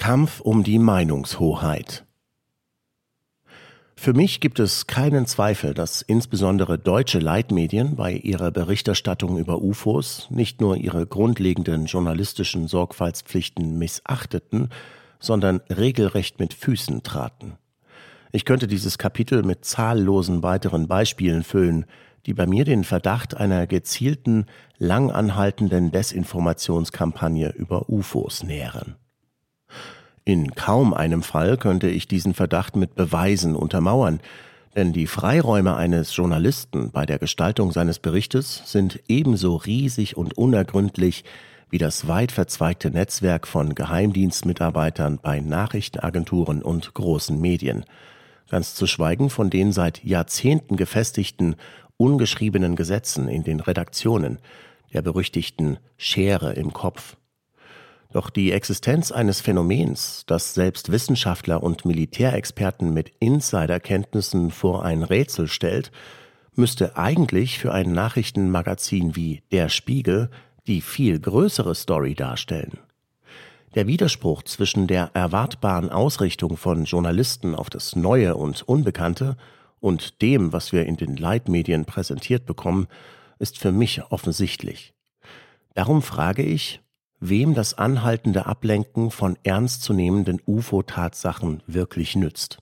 Kampf um die Meinungshoheit. Für mich gibt es keinen Zweifel, dass insbesondere deutsche Leitmedien bei ihrer Berichterstattung über UFOs nicht nur ihre grundlegenden journalistischen Sorgfaltspflichten missachteten, sondern regelrecht mit Füßen traten. Ich könnte dieses Kapitel mit zahllosen weiteren Beispielen füllen, die bei mir den Verdacht einer gezielten, lang anhaltenden Desinformationskampagne über UFOs nähren. In kaum einem Fall könnte ich diesen Verdacht mit Beweisen untermauern, denn die Freiräume eines Journalisten bei der Gestaltung seines Berichtes sind ebenso riesig und unergründlich wie das weit verzweigte Netzwerk von Geheimdienstmitarbeitern bei Nachrichtenagenturen und großen Medien, ganz zu schweigen von den seit Jahrzehnten gefestigten, ungeschriebenen Gesetzen in den Redaktionen, der berüchtigten Schere im Kopf. Doch die Existenz eines Phänomens, das selbst Wissenschaftler und Militärexperten mit Insiderkenntnissen vor ein Rätsel stellt, müsste eigentlich für ein Nachrichtenmagazin wie Der Spiegel die viel größere Story darstellen. Der Widerspruch zwischen der erwartbaren Ausrichtung von Journalisten auf das Neue und Unbekannte und dem, was wir in den Leitmedien präsentiert bekommen, ist für mich offensichtlich. Darum frage ich, wem das anhaltende Ablenken von ernstzunehmenden UFO-Tatsachen wirklich nützt.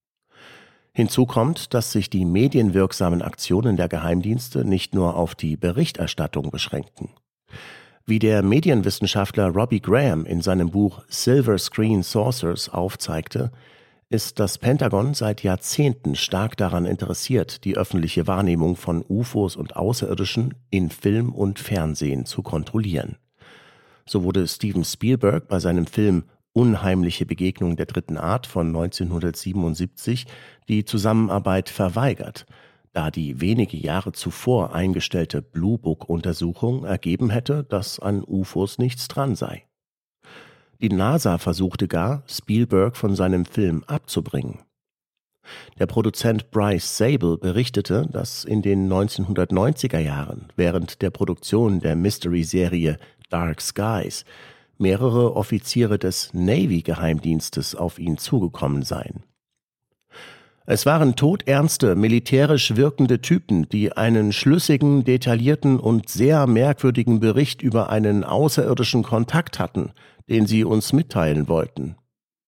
Hinzu kommt, dass sich die medienwirksamen Aktionen der Geheimdienste nicht nur auf die Berichterstattung beschränken. Wie der Medienwissenschaftler Robbie Graham in seinem Buch Silver Screen Saucers aufzeigte, ist das Pentagon seit Jahrzehnten stark daran interessiert, die öffentliche Wahrnehmung von UFOs und Außerirdischen in Film und Fernsehen zu kontrollieren. So wurde Steven Spielberg bei seinem Film Unheimliche Begegnung der dritten Art von 1977 die Zusammenarbeit verweigert, da die wenige Jahre zuvor eingestellte Blue Book-Untersuchung ergeben hätte, dass an UFOs nichts dran sei. Die NASA versuchte gar, Spielberg von seinem Film abzubringen. Der Produzent Bryce Zabel berichtete, dass in den 1990er Jahren während der Produktion der Mystery-Serie Dark Skies mehrere Offiziere des Navy-Geheimdienstes auf ihn zugekommen seien. Es waren todernste, militärisch wirkende Typen, die einen schlüssigen, detaillierten und sehr merkwürdigen Bericht über einen außerirdischen Kontakt hatten, den sie uns mitteilen wollten.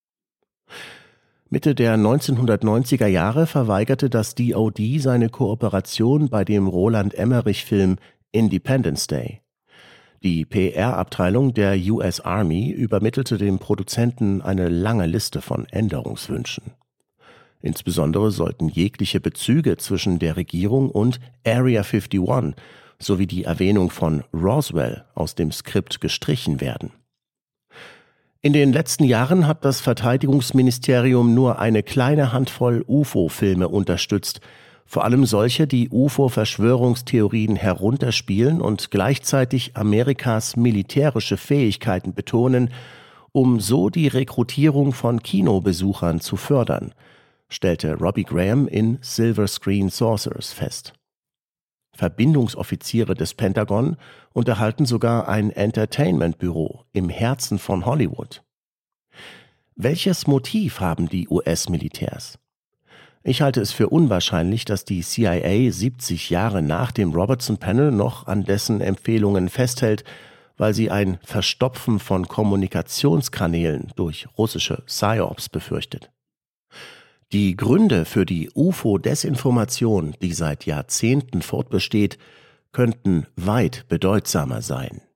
Mitte der 1990er Jahre verweigerte das DoD seine Kooperation bei dem Roland-Emmerich-Film Independence Day. Die PR-Abteilung der US Army übermittelte dem Produzenten eine lange Liste von Änderungswünschen. Insbesondere sollten jegliche Bezüge zwischen der Regierung und Area 51 sowie die Erwähnung von Roswell aus dem Skript gestrichen werden. In den letzten Jahren hat das Verteidigungsministerium nur eine kleine Handvoll UFO-Filme unterstützt, vor allem solche, die UFO-Verschwörungstheorien herunterspielen und gleichzeitig Amerikas militärische Fähigkeiten betonen, um so die Rekrutierung von Kinobesuchern zu fördern, stellte Robbie Graham in Silver Screen Saucers fest. Verbindungsoffiziere des Pentagon unterhalten sogar ein Entertainment-Büro im Herzen von Hollywood. Welches Motiv haben die US-Militärs? Ich halte es für unwahrscheinlich, dass die CIA 70 Jahre nach dem Robertson-Panel noch an dessen Empfehlungen festhält, weil sie ein Verstopfen von Kommunikationskanälen durch russische PSYOPs befürchtet. Die Gründe für die UFO-Desinformation, die seit Jahrzehnten fortbesteht, könnten weit bedeutsamer sein.